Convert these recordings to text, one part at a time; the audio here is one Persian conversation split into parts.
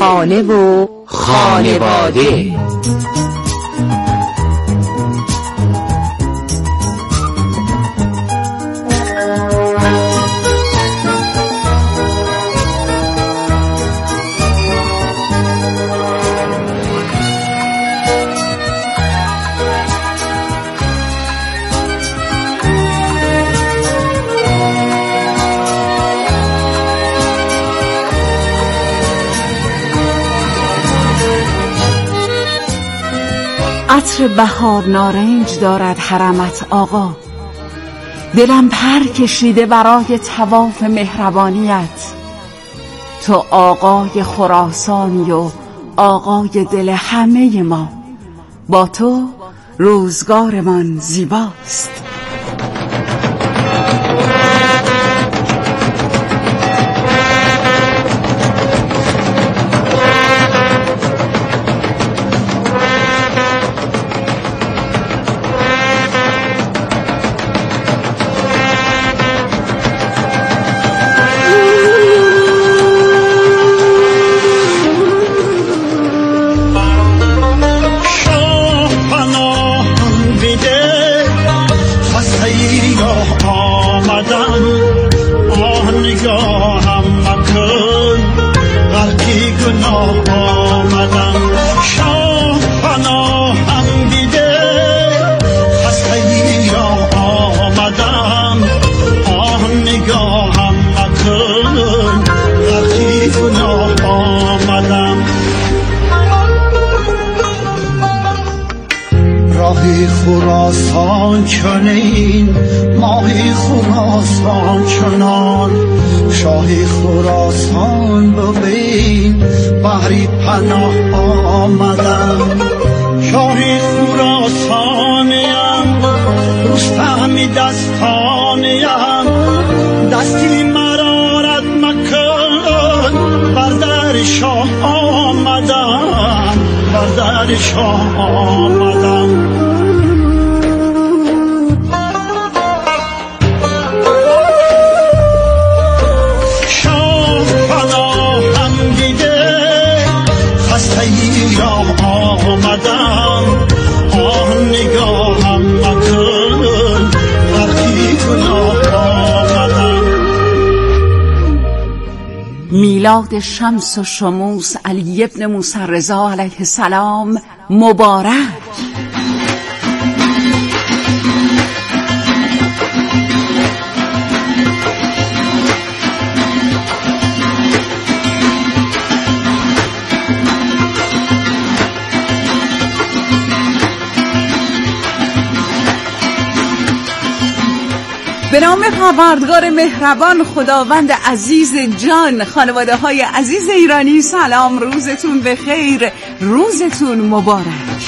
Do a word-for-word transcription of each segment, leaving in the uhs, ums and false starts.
خانه و خانواده. عطر بهار نارنج دارد حرمت آقا، دلم پر کشیده برای طواف مهربانیت. تو آقای خراسانی و آقای دل همه ما، با تو روزگارمان زیباست. خراسان چنین ماهی خراسان چنان، شاهی خراسان ببین بحری پناه آمدم. شاهی خراسانیم رستمی دستانیم، دستی مرارت مکن بر در شاه آمدم، بر در شاه آمدم. میلاد شمس و شموس علی ابن موسی رضا علیه السلام مبارک. به نام پروردگار مهربان خداوند عزیز جان، خانواده های عزیز ایرانی سلام، روزتون بخیر، روزتون مبارک.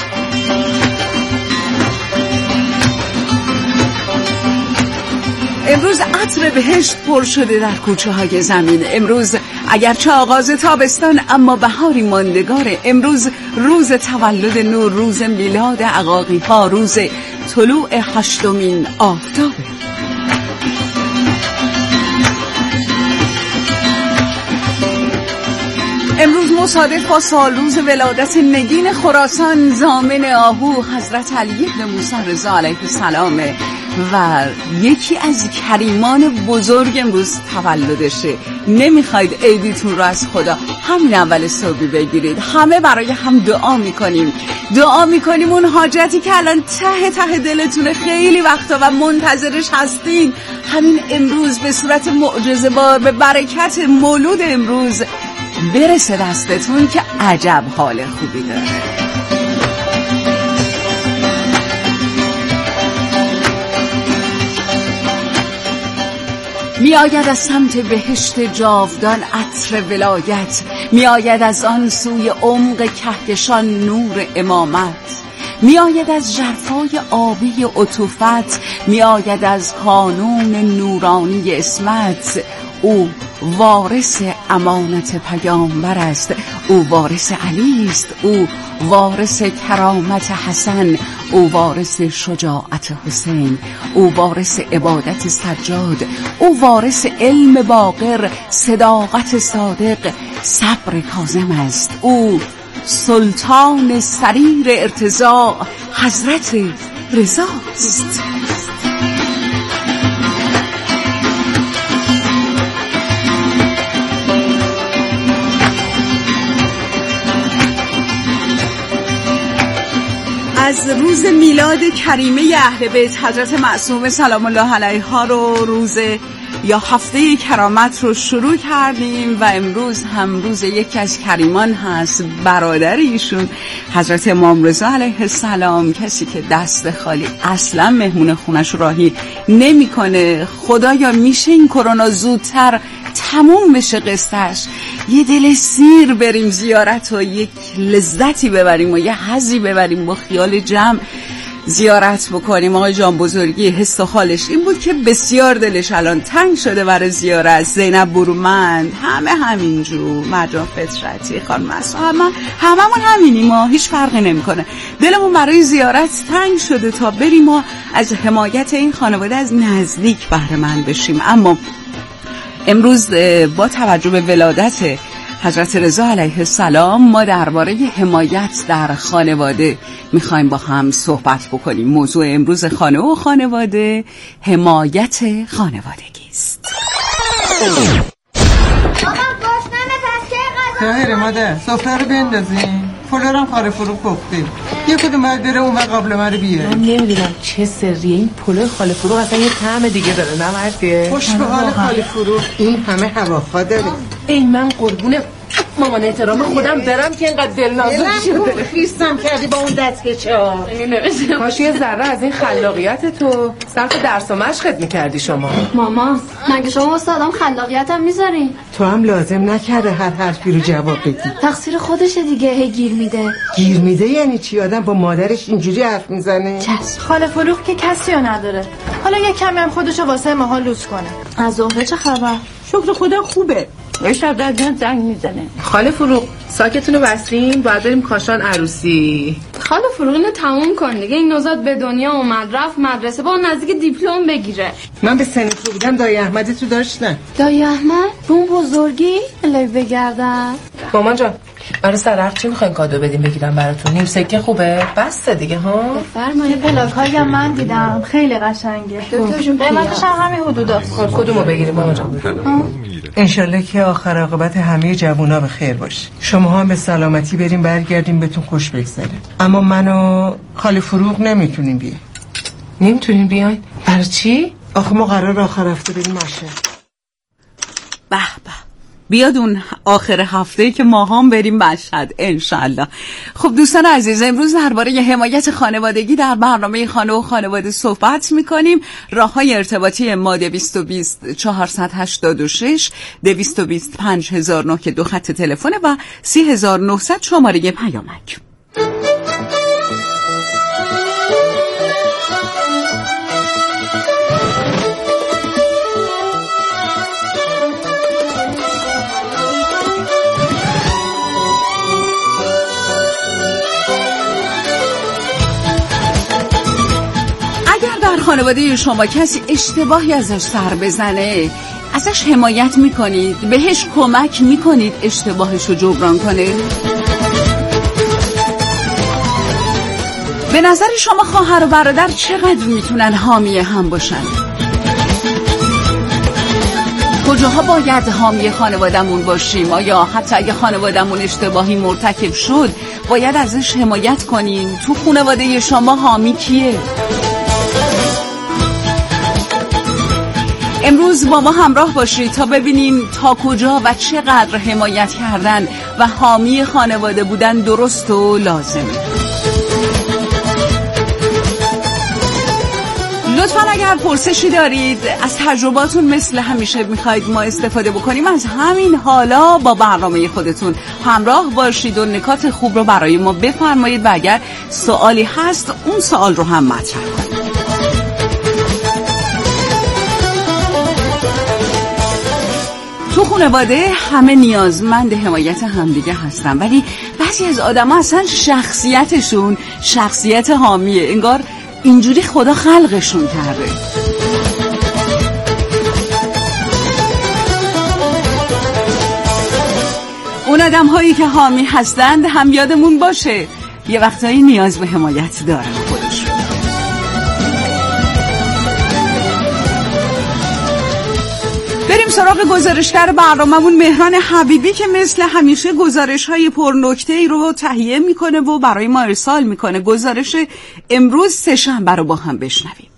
امروز عطر بهشت پر شده در کوچه های زمین. امروز اگرچه آغاز تابستان اما بهاری ماندگاره. امروز روز تولد نور، روز میلاد عقاقی ها، روز طلوع هشتمین آفتابه. امروز مصادف با سالروز ولادت نگین خراسان ضامن آهو حضرت علی بن موسی رضا علیه السلام و یکی از کریمان بزرگ امروز تولدشه. نمیخواید عیدیتون رو از خدا همین اول صبحی بگیرید، همه برای هم دعا میکنیم دعا میکنیم اون حاجتی که الان ته ته دلتونه خیلی وقتا و منتظرش هستین، همین امروز به صورت معجزه بار به برکت مولود امروز برسه دستتون که عجب حال خوبی داره. می آید از سمت بهشت جاودان عطر ولایت، می آید از آن سوی عمق کهکشان نور امامت، می آید از ژرفای آبی عطوفت، می آید از کانون نورانی اسمت. او وارث امانت پیامبر است، او وارث علی است، او وارث کرامت حسن، او وارث شجاعت حسین، او وارث عبادت سجاد، او وارث علم باقر، صداقت صادق، صبر کاظم است. او سلطان سریر ارتضاء حضرت رضاست. از روز میلاد کریمه اهل بیت حضرت معصومه سلام الله علیها رو روز یا هفته کرامت رو شروع کردیم و امروز هم روز یکی از کریمان هست، برادر ایشون حضرت امام رضا علیه السلام، کسی که دست خالی اصلا مهمون خونش راهی نمیکنه. خدایا میشه این کرونا زودتر تموم بشه قصهش، یه دل سیر بریم زیارت و یک لذتی ببریم و یه حظی ببریم، با خیال جمع زیارت بکنیم. آقای جان بزرگی حس و حالش این بود که بسیار دلش الان تنگ شده برای زیارت. زینب برومند، همه همینجور، مرجان فطرتی، خانم مسعود، همه هممون همینیم، ما هیچ فرقی نمیکنه. دلمون برای زیارت تنگ شده تا بریم و از حمایت این خانواده از نزدیک بهره مند بشیم. اما امروز با توجه به ولادت حضرت رضا علیه السلام ما درباره حمایت در خانواده میخوایم با هم صحبت بکنیم. موضوع امروز خانه و خانواده حمایت خانوادگی است. خیره مادر، سفره رو بندازیم، پلو خاله فروغ گفتیم یه کدوم باید بره اون و قبل من رو بیاره. من نمیدونم چه سریه این پلو خاله فروغ، اصلا یه طعم دیگه داره. نه مردیه خوش به حال خاله فروغ، این همه هواخواه داره. ای من قربونه مامان احترام خودم برم که اینقدر دل نازک شده. خیستم کردی با اون دستکشه ها. کاش یه ذره از این خلاقیت تو صرف درس و مشقت میکردی شما. ماما مگه شما استادم خلاقیت هم میذارین؟ تو هم لازم نکرده هر حرفی رو جواب بدی. تقصیر خودشه دیگه، هی گیر میده. گیر میده یعنی چی؟ آدم با مادرش اینجوری حرف میزنه؟ چشم. خاله فروغ که کسی رو نداره، حالا یه کمی هم خودشو واسه ماها لوس کنه. از زهره چه خبر؟ شکر خدا خوبه، یه شب در جان زنگ میزنه. خاله فروغ ساکتون رو بستیم، باید بریم کاشان عروسی. خاله فروغ اینو تموم کن دیگه، این نوزاد به دنیا اومد، رفت مدرسه، با نزدیک دیپلم بگیره. من به سن تو بودم دایی احمدی تو داشتن. دایی احمد؟ اون بزرگی؟ الهی بگردم. مامان جان برای سرعق چی میخواین کادو بدیم بگیرم براتون؟ نیم سکه خوبه؟ بسته دیگه ها؟ بفرمایید. پلاک هایی هم من دیدم خیلی قشنگه، دکتر جون قیمتش هم همین حدوداست. کدومو بگیریم مامان جان؟ انشالله که آخر عاقبت همه جوونا به خیر باشه. شما هم به سلامتی بریم برگردیم بهتون خوش بگذره. اما منو خاله فروغ نمیتونیم بیاین. نمیتونیم بیاین؟ برای چی؟ آخه ما قرار آخر هفته بریم ماشین. به به، بیاد اون آخر هفته که ما هم بریم مشهد انشالله. خب دوستان عزیز، امروز درباره حمایت خانوادگی در برنامه خانه و خانواده صحبت میکنیم. راههای ارتباطی ما دویست و بیست چهارصد و هشتاد و شش، دویست و بیست پنج هزار و نه که دو خط تلفن و سی هزار و نهصد شماره پیامک. خانواده شما کسی اشتباهی ازش سر بزنه، ازش حمایت میکنید، بهش کمک میکنید اشتباهش رو جبران کنه؟ به نظر شما خواهر و برادر چقدر میتونن حامی هم باشن؟ کجاها باید حامی خانوادمون باشیم؟ آیا حتی اگه خانوادمون اشتباهی مرتکب شد باید ازش حمایت کنیم؟ تو خانواده شما حامی کیه؟ امروز با ما همراه باشید تا ببینیم تا کجا و چقدر حمایت کردن و حامی خانواده بودن درست و لازمه. لطفاً اگر پرسشی دارید، از تجرباتون مثل همیشه میخواید ما استفاده بکنیم، از همین حالا با برنامه خودتون همراه باشید و نکات خوب رو برای ما بفرمایید و اگر سوالی هست اون سوال رو هم مطرح کنید. تو خانواده همه نیازمند حمایت همدیگه هستن، ولی بعضی از آدم‌ها اصلا شخصیتشون شخصیت حامیه، انگار اینجوری خدا خلقشون کرده. آدم هایی که حامی هستند هم یادمون باشه یه وقتایی نیاز به حمایت دارن خودشون. بریم سراغ گزارشگر برنامه‌مون مهران حبیبی که مثل همیشه گزارش‌های پرنکته‌ای رو تهیه میکنه و برای ما ارسال میکنه. گزارش امروز سه‌شنبه رو با هم بشنویم.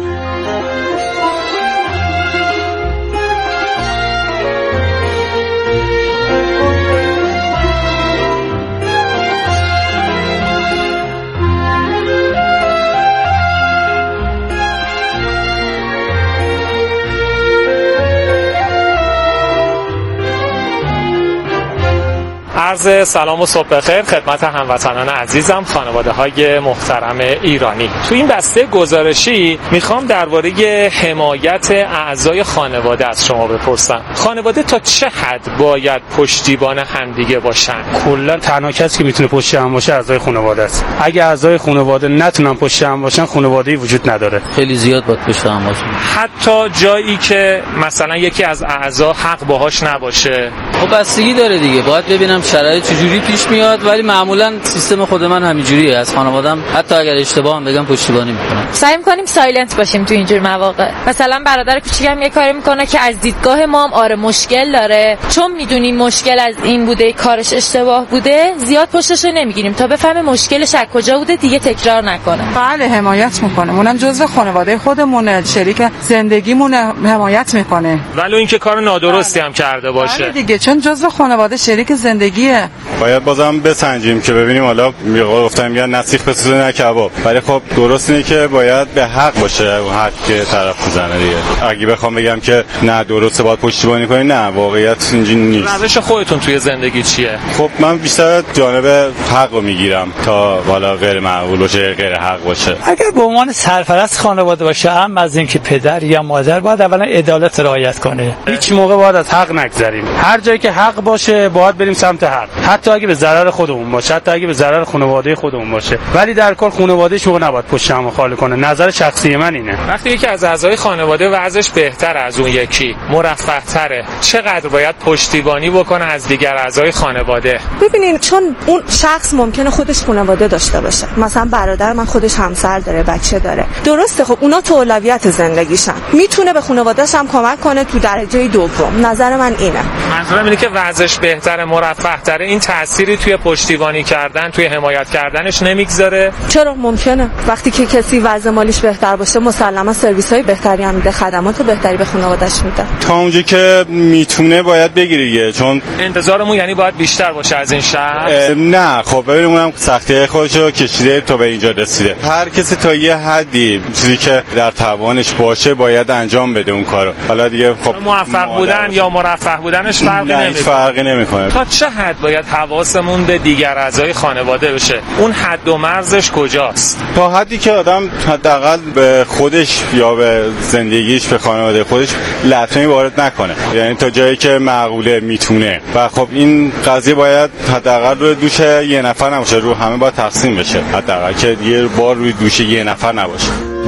عرض سلام و صبح بخیر خدمت هموطنان عزیزم، خانواده های محترم ایرانی. تو این بسته گزارشی میخوام درباره حمایت اعضای خانواده از شما بپرسم. خانواده تا چه حد باید پشتیبان همدیگه باشن؟ کلا تنها کسی که میتونه پشت هم باشه اعضای خانواده است. اگه اعضای خانواده نتونن پشت هم باشن، خانواده‌ای وجود نداره. خیلی زیاد باید پشت هم باشن. حتی جایی که مثلا یکی از اعضا حق باهاش نباشه. خب بستگی داره دیگه. باید ببینم شرایط چجوری پیش میاد، ولی معمولا سیستم خود من همینجوریه. از خانواده‌ام حتی اگر اشتباه هم بگم پشتیبانی میکنم. سعی می‌کنیم سایلنت باشیم تو اینجور مواقع. مثلا برادر کوچیکم یه کاری میکنه که از دیدگاه ما هم آره مشکل داره، چون میدونیم مشکل از این بوده، کارش اشتباه بوده، زیاد پشتش رو نمیگیریم تا بفهمه مشکلش از کجا بوده، دیگه تکرار نکنه. بله حمایت میکنه. اونم جزء خانواده خودمونه، شریک زندگیمونه، حمایت میکنه. ولی اینکه کار نادرستی هم کرده باشه. بله دیگه، چون جزء خانواده شریک زندگیه. باید بازم بسنجیم که ببینیم حالا میگفتم یا نسیخ بسوزه نه کباب، ولی خب درست اینه که باید به حق باشه اون حق که طرف میزنه دیگه. اگه بخوام بگم که نه درسته باید پشتیبانی کنی، نه واقعیت اینجوری نیست. روش خودتون توی زندگی چیه؟ خب من بیشتر جانب حق رو میگیرم تا والا غیر معقول باشه، غیر حق باشه. اگر به عنوان سرپرست خانواده باشه، هم از اینکه پدر یا مادر باید اولا عدالت رعایت کنه. هیچ موقع باید از حق نگذریم. هر جایی که حق باشه باید بریم سمت حق، حتی اگه به ضرر خودمون باشه، حتی اگه به ضرر خانواده خودمون باشه. ولی در کل خانواده‌اش موقع نباید پشت هم خالی کنه. نظر شخصی من اینه. وقتی یکی از اعضای خانواده وضعش بهتر از اون یکی، مرفه‌تره، چقدر باید پشتیبانی بکنه از دیگر اعضای خانواده؟ ببینین، چون اون شخص ممکنه خودش خانواده داشته باشه. مثلا برادر من خودش همسر داره، بچه داره. درسته، خب اونا تو اولویت زندگیشن. میتونه به خانواده‌اش هم کمک کنه تو درجه دوم. نظر من اینه. منظورم اینه که وضعش بهتره، مرفه‌تره، این تأثیری توی پشتیبانی کردن، توی حمایت کردنش نمیگذاره؟ چرا؟ ممکنه. وقتی که کسی وضع مالیش بهتر باشه، مسلما سرویس‌های بهتری هم میده، خدمات بهتری به خانواده‌اش میده. تا اونجا که میتونه باید بگیره، چون انتظارمون یعنی باید بیشتر باشه از این شخص. نه خب ببینیم اونم سختی خودشو کشیده تا به اینجا رسیده. هر کسی تا یه حدی چیزی که در توانش باشه باید انجام بده اون کارو. حالا دیگه خب موفق بودن یا مرفه بودنش فرقی نمیکنه. فرقی نمیکنه. تا چه حد باید حواسمون به دیگر اعضای خانواده بشه؟ اون حد و مرزش کجاست؟ تا حدی که آدم حداقل به خودش یا به زندگیش، به خانواده خودش لطمه‌ای وارد نکنه. یعنی تا جایی که معقوله میتونه. و خب این قضیه باید حداقل روی دوش یه نفر نباشه، رو همه باید تقسیم بشه. حداقل که یه بار روی دوش یه نفر نباشه.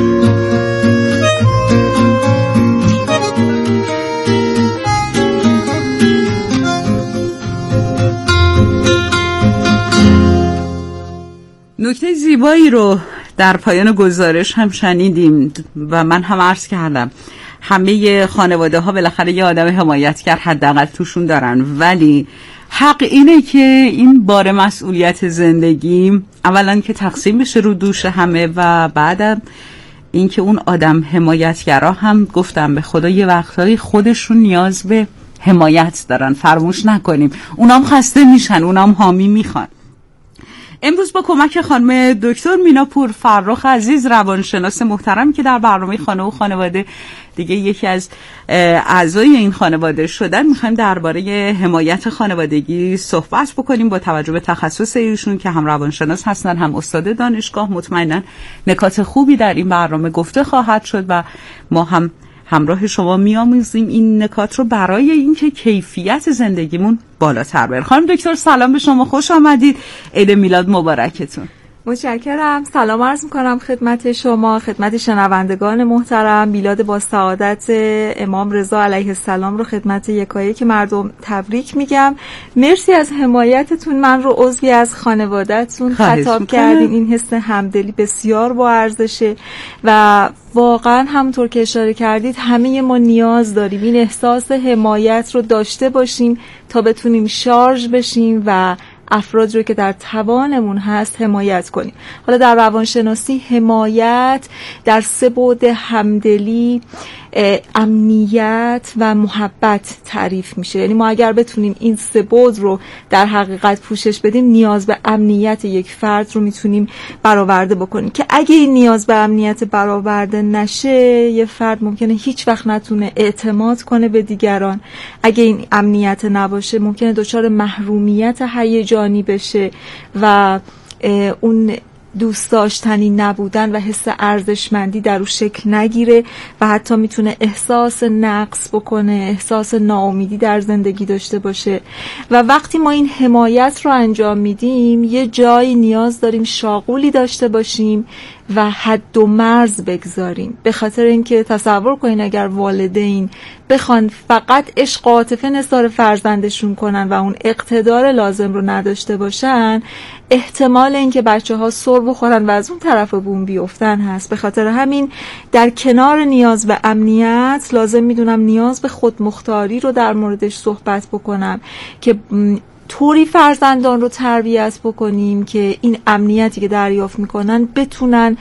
نکته زیبایی رو در پایان گزارش هم شنیدیم و من هم عرض کردم همه خانواده ها بالاخره یه آدم حمایتگر حداقل توشون دارن، ولی حق اینه که این بار مسئولیت زندگی اولا که تقسیم بشه رو دوش همه و بعدم اینکه اون آدم حمایتگرا هم گفتم به خدا یه وقتایی خودشون نیاز به حمایت دارن، فراموش نکنیم. اونام خسته میشن، اونام حامی میخوان. امروز با کمک خانم دکتر مینا پور فرخ عزیز، روانشناس محترم که در برنامه خانه و خانواده دیگه یکی از اعضای این خانواده شدن، میخوایم درباره حمایت خانوادگی صحبت بکنیم با توجه به تخصص ایشون که هم روانشناس هستن هم استاد دانشگاه. مطمئنا نکات خوبی در این برنامه گفته خواهد شد و ما هم همراه شما میآموزیم این نکات رو برای اینکه کیفیت زندگیمون بالاتر بره. خانم دکتر سلام به شما، خوش آمدید. عید میلاد مبارکتون. متشکرم. سلام عرض میکنم خدمت شما، خدمت شنوندگان محترم. میلاد با سعادت امام رضا علیه السلام رو خدمت یکایک مردم تبریک میگم. مرسی از حمایتتون. من رو عضوی از خانواده‌تون خطاب کردین. این حس همدلی بسیار با ارزشه و واقعا همونطور که اشاره کردید همه ما نیاز داریم این احساس حمایت رو داشته باشیم تا بتونیم شارژ بشیم و افراد رو که در توانمون هست حمایت کنیم. حالا در روانشناسی حمایت در سه بعد همدلی، امنیت و محبت تعریف میشه. یعنی ما اگر بتونیم این سه بعد رو در حقیقت پوشش بدیم، نیاز به امنیت یک فرد رو میتونیم برآورده بکنیم که اگه این نیاز به امنیت برآورده نشه، یه فرد ممکنه هیچ وقت نتونه اعتماد کنه به دیگران. اگه این امنیت نباشه ممکنه دچار محرومیت هیجانی بشه و اون دوست داشتنی نبودن و حس ارزشمندی در او شکل نگیره و حتی میتونه احساس نقص بکنه، احساس ناامیدی در زندگی داشته باشه. و وقتی ما این حمایت رو انجام میدیم، یه جایی نیاز داریم شاغولی داشته باشیم و حد و مرز بگذاریم. به خاطر اینکه تصور کنین اگر والدین بخوان فقط عشق و عاطفه نثار فرزندشون کنن و اون اقتدار لازم رو نداشته باشن، احتمال اینکه بچه‌ها سر بخورن و از اون طرف بوم بیفتن هست. به خاطر همین در کنار نیاز به امنیت، لازم میدونم نیاز به خودمختاری رو در موردش صحبت بکنم که طوری فرزندان رو تربیت بکنیم که این امنیتی که دریافت میکنن بتونن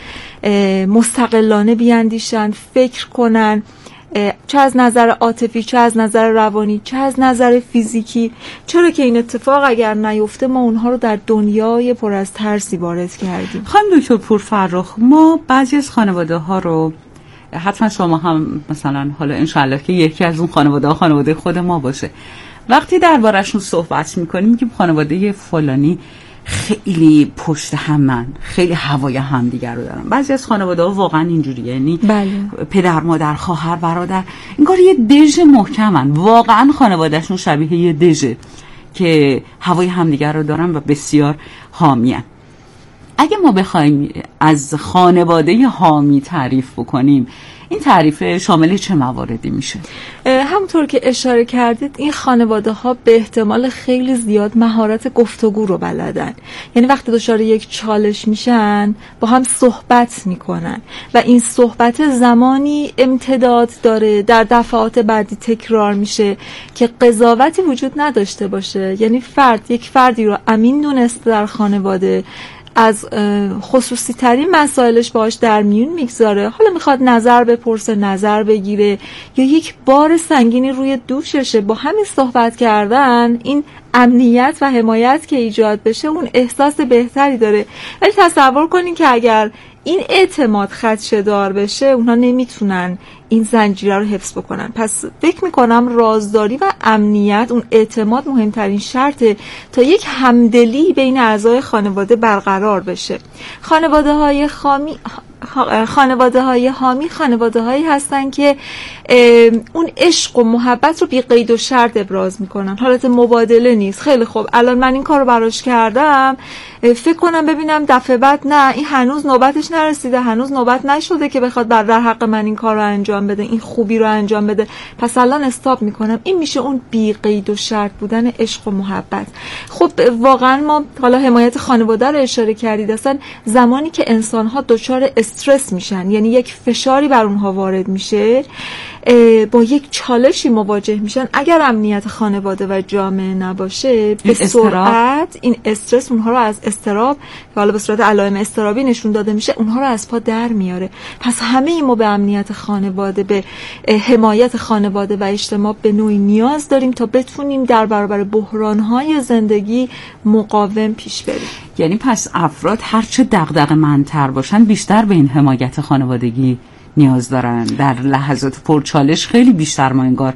مستقلانه بیاندیشن، فکر کنن، چه از نظر عاطفی، چه از نظر روانی، چه از نظر فیزیکی. چرا که این اتفاق اگر نیفته ما اونها رو در دنیای پر از ترسی وارد کردیم. خانم دکتر پورفرخ، ما بعضی از خانواده ها رو، حتما شما هم مثلا حالا انشالله که یکی از اون خانواده ها خانواده خود ما باشه، وقتی دربارشون صحبت میکنیم میگیم خانواده فلانی خیلی پشت همن، خیلی هوای همدیگر رو دارن. بعضی از خانواده ها واقعا اینجوریه، یعنی بله. پدر، مادر، خواهر، برادر انگار یه دژ محکمن، واقعا خانوادهشون شبیه یه دژه که هوای همدیگر رو دارن و بسیار حامیان. اگه ما بخوایم از خانواده حامی تعریف بکنیم، این تعریف شامل چه مواردی میشه؟ همونطور که اشاره کردید، این خانواده ها به احتمال خیلی زیاد مهارت گفتگو رو بلدن. یعنی وقتی دچار یک چالش میشن با هم صحبت میکنن و این صحبت زمانی امتداد داره، در دفعات بعدی تکرار میشه که قضاوتی وجود نداشته باشه. یعنی فرد یک فردی رو امین دونسته در خانواده، از خصوصی ترین مسائلش باهاش در میون میگذاره، حالا میخواد نظر بپرسه، نظر بگیره یا یک بار سنگینی روی دوششه، با همین صحبت کردن این امنیت و حمایت که ایجاد بشه اون احساس بهتری داره. ولی تصور کنین که اگر این اعتماد خدشه‌دار بشه، اونها نمیتونن این زنجیره رو حفظ بکنن. پس فکر میکنم رازداری و امنیت، اون اعتماد مهمترین شرطه تا یک همدلی بین اعضای خانواده برقرار بشه. خانواده های خامی خانواده های حامی خانواده هایی هستن که اون عشق و محبت رو بی قید و شرط ابراز میکنن، حالت مبادله نیست. خیلی خوب، الان من این کار رو براش کردم، فکر کنم ببینم دفعه بعد نه، این هنوز نوبتش نرسیده، هنوز نوبت نشده که بخواد در حق من این کار رو انجام بده، این خوبی رو انجام بده، پس الان استاپ میکنم. این میشه اون بی قید و شرط بودن عشق و محبت. خب واقعا ما حالا حمایت خانواده رو اشاره کردید، اصلا زمانی که انسان ها دچار استرس میشن، یعنی یک فشاری بر اونها وارد میشه، با یک چالشی مواجه میشن، اگر امنیت خانواده و جامعه نباشه، به سرعت این استرس اونها رو از اضطراب که حالا به صورت علائم اضطرابی نشون داده میشه، اونها رو از پا در میاره. پس همه ما به امنیت خانواده، به حمایت خانواده و اجتماع به نوعی نیاز داریم تا بتونیم در برابر بحرانهای زندگی مقاوم پیش بریم. یعنی پس افراد هرچه دغدغه‌مندتر باشن، بیشتر به این حمایت خانوادگی نیاز دارن. در لحظات پرچالش خیلی بیشتر ما انگار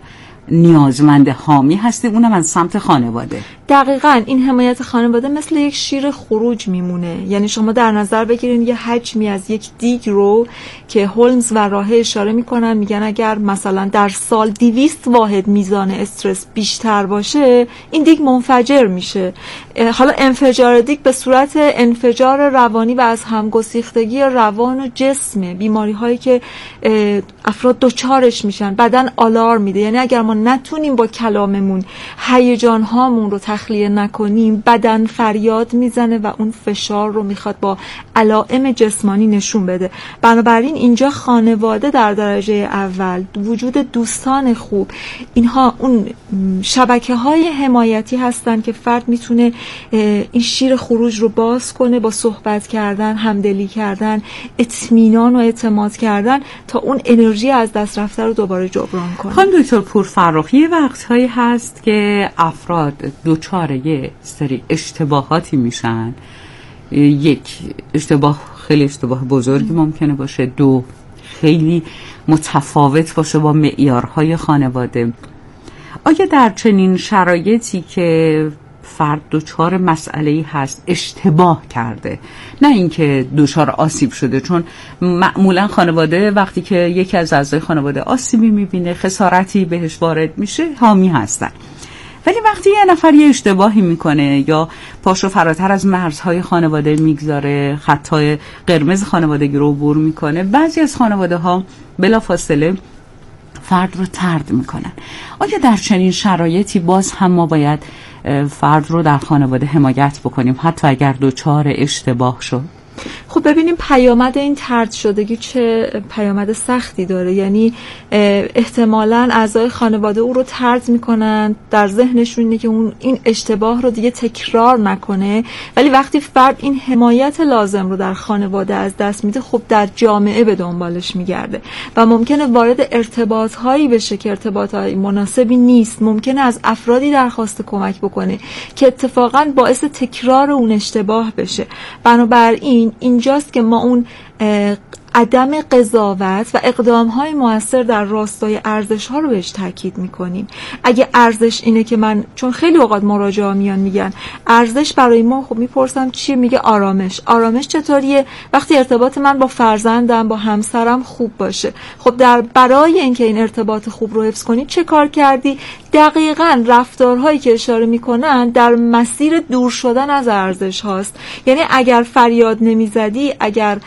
نیازمند حامی هستیم، اونم از سمت خانواده. دقیقاً این حمایت خانواده مثل یک شیر خروج میمونه. یعنی شما در نظر بگیرین یه حجمی از یک دیگ رو که هولمز و راهه اشاره میکنن، میگن اگر مثلا در سال دویست واحد میزان استرس بیشتر باشه این دیگ منفجر میشه. حالا انفجار دیگ به صورت انفجار روانی و از همگسیختگی روان و جسم، بیماری هایی که افراد دچارش میشن، بدن آلارم میده. یعنی اگر ما نتونیم با کلاممون هیجان هامون رو تخلیه نکنیم، بدن فریاد میزنه و اون فشار رو میخواد با علائم جسمانی نشون بده. بنابراین اینجا خانواده در درجه اول، وجود دوستان خوب، اینها اون شبکه های حمایتی هستن که فرد میتونه این شیر خروج رو باز کنه با صحبت کردن، همدلی کردن، اطمینان و اعتماد کردن تا اون انرژی از دست رفته رو دوباره جبران کنه. خانم دکتر پورفرخ، یه وقتهایی هست که افراد دوچار یه سری اشتباهاتی میشن. یک، اشتباه خیلی اشتباه بزرگی ممکنه باشه. دو، خیلی متفاوت باشه با معیارهای خانواده. آیا در چنین شرایطی که فرد دچار مسئله‌ای هست، اشتباه کرده، نه اینکه دچار آسیب شده، چون معمولا خانواده وقتی که یکی از اعضای خانواده آسیبی میبینه، خسارتی بهش وارد میشه، حامی هستن. ولی وقتی یه نفر یه اشتباهی میکنه یا پاشو فراتر از مرزهای خانواده میگذاره، خطای قرمز خانوادگی رو عبور میکنه، بعضی از خانواده ها بلافاصله فرد رو طرد میکنن. آیا در چنین شرایطی باز هم ما باید فرد رو در خانواده حمایت بکنیم حتی اگر دچار اشتباه شد؟ خب ببینیم پیامد این طرد شدگی چه پیامد سختی داره. یعنی احتمالاً اعضای خانواده او رو طرد میکنن، در ذهنشون اینه که اون این اشتباه رو دیگه تکرار نکنه. ولی وقتی فرد این حمایت لازم رو در خانواده از دست میده، خب در جامعه به دنبالش میگرده و ممکنه وارد ارتباط هایی بشه که ارتباط های مناسبی نیست. ممکنه از افرادی درخواست کمک بکنه که اتفاقاً باعث تکرار اون اشتباه بشه. بنابراین اینجاست که ما اون عدم قضاوت و اقدام‌های مؤثر در راستای ارزش‌ها رو بهش تاکید می‌کنیم. اگه ارزش اینه که من، چون خیلی اوقات مراجعا میان میگن ارزش برای ما، خب میپرسم چیه؟ میگه آرامش. آرامش چطوریه؟ وقتی ارتباط من با فرزندم، با همسرم خوب باشه. خب در برای اینکه این ارتباط خوب رو حفظ کنی چه کار کردی؟ دقیقاً رفتارهایی که اشاره میکنن در مسیر دور شدن از ارزش هاست. یعنی اگر فریاد نمیزدی، اگر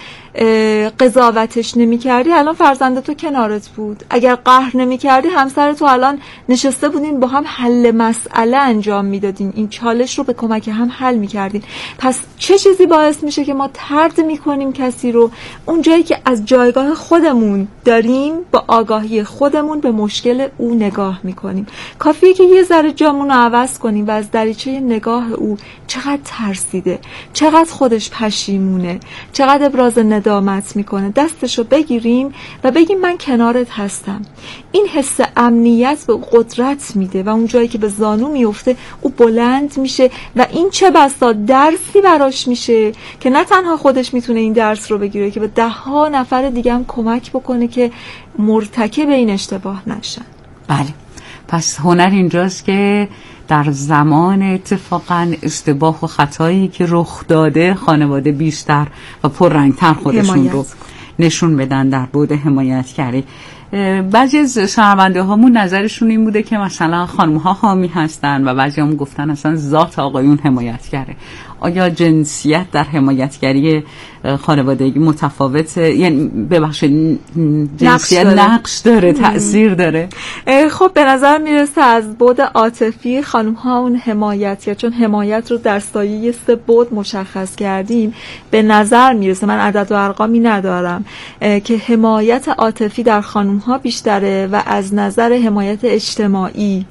قضاوتش نمی کردی، الان فرزند تو کنارت بود. اگر قهر نمی کردی، همسر تو الان نشسته بودین با هم حل مسئله انجام میدادین، این چالش رو به کمک هم حل می کردین. پس چه چیزی باعث میشه که ما طرد می کنیم کسی رو؟ اون جایی که از جایگاه خودمون داریم با آگاهی خودمون به مشکل او نگاه می کنیم. کافیه که یه ذره جامون رو عوض کنیم و از دریچه نگاه او چقدر ترسیده، چقدر خودش پشیمونه، چقدر ابراز ندامت میکنه، دستشو بگیریم و بگیم من کنارت هستم. این حس امنیت به قدرت میده و اون جایی که به زانو میفته او بلند میشه و این چه بسا درسی براش میشه که نه تنها خودش میتونه این درس رو بگیره که به ده ها نفر دیگه هم کمک بکنه که مرتکب این اشتباه نشن. بله، پس هنر اینجاست که در زمان اتفاقا اشتباه و خطایی که رخ داده، خانواده بیشتر و پررنگتر خودشون رو نشون بدن در بعد حمایتگری. بعضی از شنونده هامون نظرشون این بوده که مثلا خانم ها حامی هستن و بعضی همون گفتن اصلا ذات آقایون حمایتگره. آیا جنسیت در حمایتگری خانوادگی متفاوته؟ یعنی ببخشید جنسیت نقش داره، تأثیر داره؟ خب به نظر میرسه از بعد عاطفی خانم ها اون حمایت، یا چون حمایت رو در سایه سه بعد مشخص کردیم، به نظر میرسه، من عدد و ارقامی ندارم، که حمایت عاطفی در خانم ها بیشتره و از نظر حمایت اجتماعی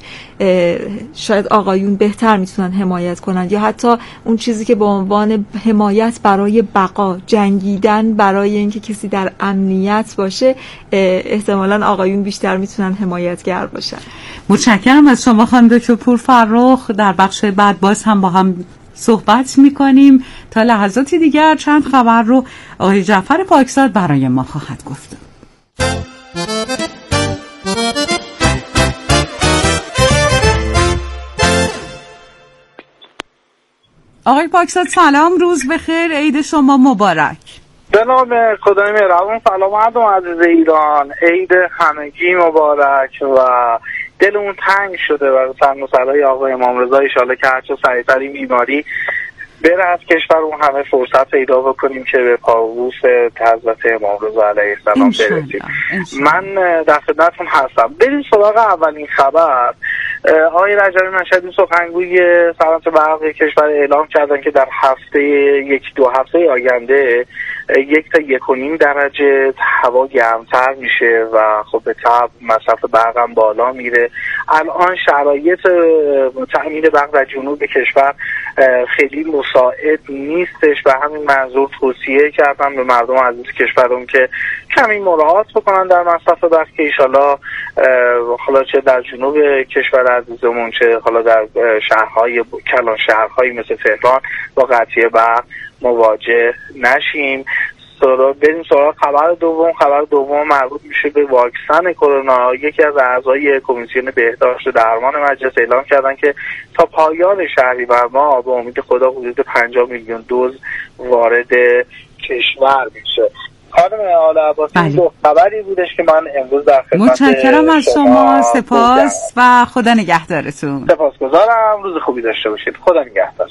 شاید آقایون بهتر میتونن حمایت کنن، یا حتی اون چیزی که به عنوان حمایت برای بقا، جنگیدن برای اینکه کسی در امنیت باشه، احتمالاً آقایون بیشتر میتونن حمایتگر باشن. متشکرم از شما خانم دکتر پورفرخ. در بخش بعد باز هم با هم صحبت میکنیم. تا لحظاتی دیگر چند خبر رو آقای جعفر پاکزاد برای ما خواهد گفت. آقای پاکزاد سلام، روز بخیر، عید شما مبارک. به نام خدای مهربان. سلام مردم عزیز ایران، عید همگی مبارک و دلمون تنگ شده برای سن و سالای آقای امام رضا. ان شاءالله که هرچه سریعتر این بیماری بره از کشور، اون همه فرصت پیدا بکنیم که به پاووس حضرت امام رضا علیه السلام برسیم. من در خدمتتون هستم. بریم سراغ اولین خبر. آقای رجبی مشهدی سخنگوی صنعت برق کشور اعلام کردن که در هفته یک دو هفته آینده یک تا یک و نیم درجه هوا گرمتر میشه و خب به طبع مصرف برق هم بالا میره. الان شرایط تأمین برق در جنوب کشور خیلی مساعد نیستش، به همین منظور توصیه کردم به مردم عزیز کشورم که کمی مراعات بکنن در مصرف برق که ایشالله حالا چه در جنوب کشور عزیزمون چه حالا در شهرهای کلان شهرهایی مثل تهران با قطعی برق مواجه نشیم. بریم سراغ خبر دوم. خبر دوم مربوط میشه به واکسن کرونا. یکی از اعضای کمیسیون بهداشت درمان مجلس اعلام کردن که تا پایان شهریور ماه به امید خدا حدود پنجاه میلیون دوز وارد کشور میشه. خانم آل عباسی دو خبری بودش که من امروز در خدمت متشکرم از شما. سپاس و خدا نگهدارتون. سپاسگزارم. روز خوبی داشته باشید. خدا نگهدار.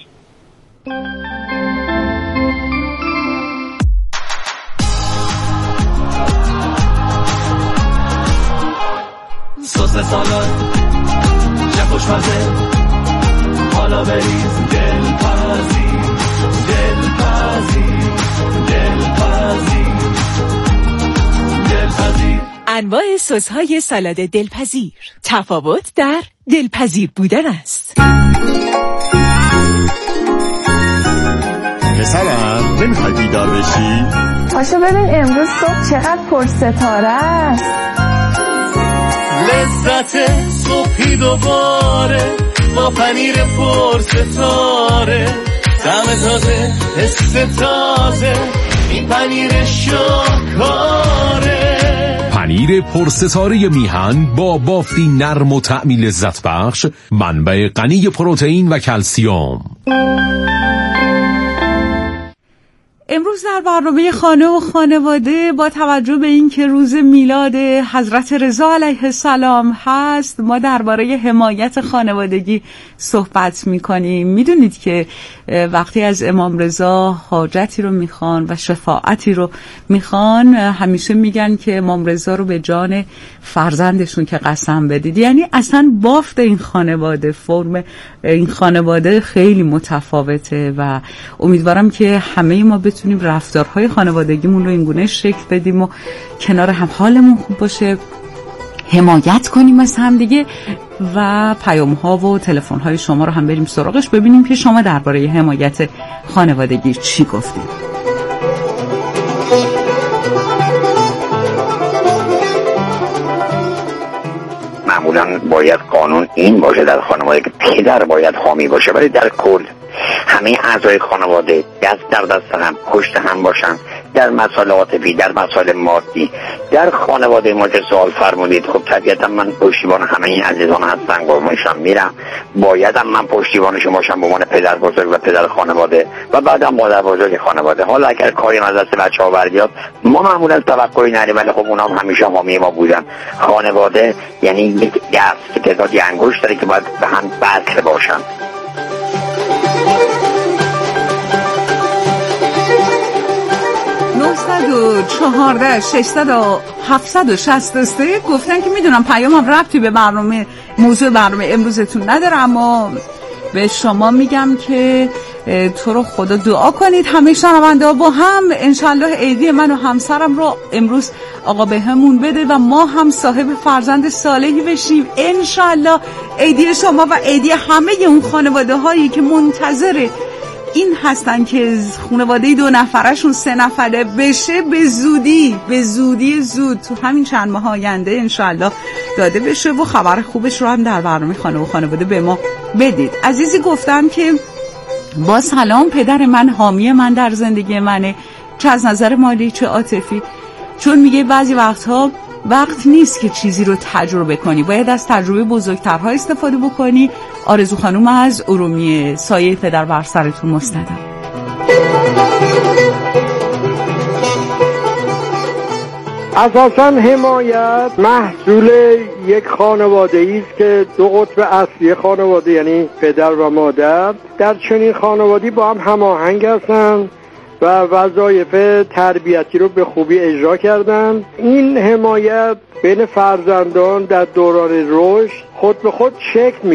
سس سالاد چه خوشمزه، حالا بریز دلپزی دلپزی دلپزی دلپزی. انواع سس‌های سالاد دلپذیر، تفاوت در دلپذیر بودن است. پسرم نمیخوای بیدار بشی؟ پاشو ببین امروز صبح چقدر پر ستاره است. لذت صبحی دوباره با پنیر پر ستاره، طعم تازه حس تازه، این پنیر شاهکاره. پنیر پر ستاره میهن با بافتی نرم و طعمی لذت بخش، منبع غنی پروتئین و کلسیم. امروز در برنامه خانه و خانواده با توجه به این که روز میلاد حضرت رضا علیه السلام هست، ما درباره حمایت خانوادگی صحبت میکنیم. میدونید که وقتی از امام رضا حاجتی رو میخوان و شفاعتی رو میخوان، همیشه میگن که امام رضا رو به جان فرزندشون که قسم بدید. یعنی اصلا بافت این خانواده، فرم این خانواده خیلی متفاوته و امیدوارم که همه ما بتونیم رفتارهای خانوادگیمون رو اینگونه شکل بدیم و کنار هم حالمون خوب باشه، حمایت کنیم از هم دیگه و پیام ها و تلفن های شما رو هم بریم سراغش، ببینیم که شما درباره حمایت خانوادگی چی گفتید. معمولا باید قانون این باشه در خانواده که پدر باید حامی باشه، ولی در کل همه اعضای خانواده دست در دست هم پشت هم باشن در مسائل عاطفی، در مسائل مادی. در خانواده ما که سوال فرمودید، خب طبیعتا من پشتیبان همه این عزیزان هستن، قربونشان میرم، بایدم من پشتیبانشون باشم به عنوان پدر بزرگ و پدر خانواده و بعدم مادر بزرگ خانواده. حالا اگر کاری از دست بچه‌ها برگیاد ما معمولا توقعی نداریم، ولی خب اونها هم همیشه حامی ما بودن. خانواده یعنی یک دست که تعدادی انگشت داره که باید به هم وصل باشن. نهصد و چهارده ششصد و هفتصد و شصت و سه گفتن که میدونم پیامم ربطی به برنامه موضوع برنامه امروزتون نداره، اما به شما میگم که تو رو خدا دعا کنید همه شنونده ها با هم انشالله عیدی من و همسرم رو امروز آقا به همون بده و ما هم صاحب فرزند صالحی بشیم انشالله. عیدی شما و عیدی همه اون خانواده هایی که منتظر این هستن که خانواده دو نفرشون سه نفره بشه به زودی به زودی زود تو همین چند ماه آینده انشالله داده بشه و خبر خوبش رو هم در برنامه خانه و خانواده به ما بدید. عزیزی گفتم که با سلام، پدر من حامی من در زندگی منه، چه از نظر مالی چه عاطفی، چون میگه بعضی وقتها وقت نیست که چیزی رو تجربه کنی، باید از تجربه بزرگترها استفاده بکنی. آرزو خانم از ارومیه، سایه پدر بر سرتون مستدام. اساساً حمایت محصول یک خانواده است که دو قطب اصلی خانواده یعنی پدر و مادر در چنین خانواده‌ای با هم هماهنگ هستند و وظایف تربیتی رو به خوبی اجرا کردن. این حمایت بین فرزندان در دوران رشد خود به خود شکل می